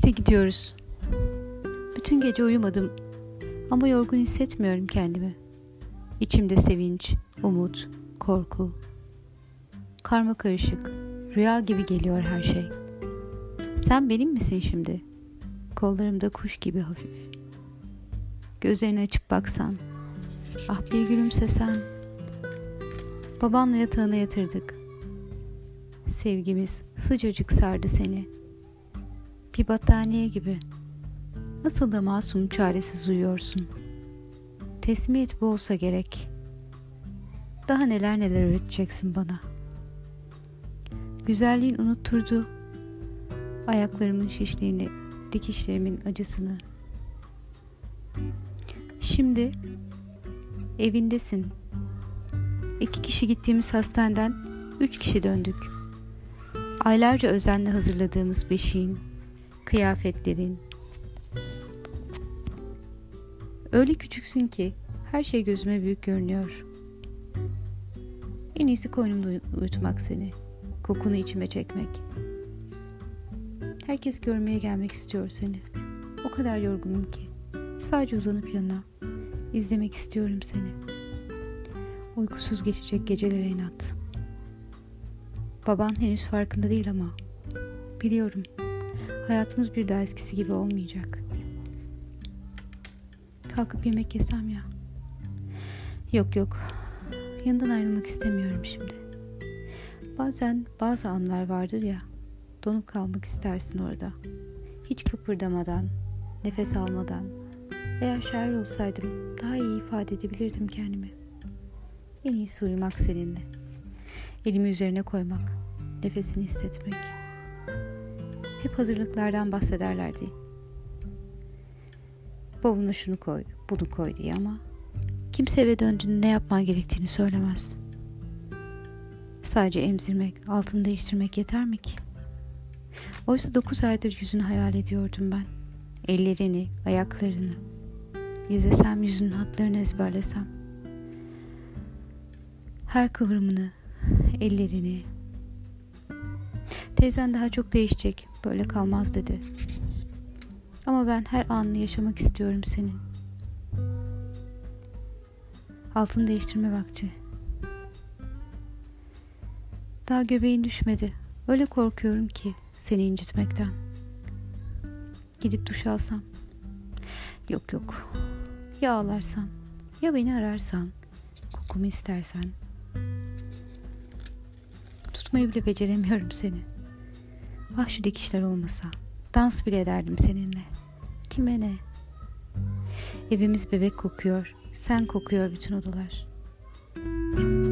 Birlikte gidiyoruz. Bütün gece uyumadım ama yorgun hissetmiyorum kendimi. İçimde sevinç, umut, korku. Karmakarışık, rüya gibi geliyor her şey. Sen benim misin şimdi? Kollarımda kuş gibi hafif. Gözlerini açıp baksan, ah bir gülümsesen. Babanla yatağına yatırdık. Sevgimiz sıcacık sardı seni. Bir battaniye gibi. Nasıl da masum çaresiz uyuyorsun. Teslimiyet bu olsa gerek. Daha neler neler öğreteceksin bana. Güzelliğin unutturdu ayaklarımın şişliğini, dikişlerimin acısını. Şimdi evindesin. 2 kişi gittiğimiz hastaneden 3 kişi döndük. Aylarca özenle hazırladığımız beşiğin, kıyafetlerin. Öyle küçüksün ki her şey gözüme büyük görünüyor. En iyisi koynumda uyutmak seni, kokunu içime çekmek. Herkes görmeye gelmek istiyor seni. O kadar yorgunum ki sadece uzanıp yanına izlemek istiyorum seni. Uykusuz geçecek gecelere inat. Baban henüz farkında değil ama biliyorum hayatımız bir daha eskisi gibi olmayacak. Kalkıp yemek yesem ya. Yok. Yanından ayrılmak istemiyorum şimdi. Bazen bazı anlar vardır ya, donup kalmak istersin orada. Hiç kıpırdamadan, nefes almadan. Eğer şair olsaydım daha iyi ifade edebilirdim kendimi. En iyisi uyumak seninle. Elimi üzerine koymak, nefesini hissetmek. Hep hazırlıklardan bahsederlerdi. Bavuluna şunu koy, bunu koy diye ama kimse eve döndüğünde ne yapman gerektiğini söylemez. Sadece emzirmek, altını değiştirmek yeter mi ki? Oysa 9 aydır yüzünü hayal ediyordum ben. Ellerini, ayaklarını. İzlesem yüzünün hatlarını ezberlesem. Her kıvrımını, ellerini. Teyzen daha çok değişecek, böyle kalmaz dedi. Ama ben her anını yaşamak istiyorum senin. Altını değiştirme vakti. Daha göbeğin düşmedi. Öyle korkuyorum ki seni incitmekten. Gidip duş alsam. Yok. Ya ağlarsan, ya beni ararsan, kokumu istersen. Tutmayı bile beceremiyorum seni. Ah şu dikişler olmasa. Dans bile ederdim seninle. Kime ne? Evimiz bebek kokuyor. Sen kokuyor bütün odalar.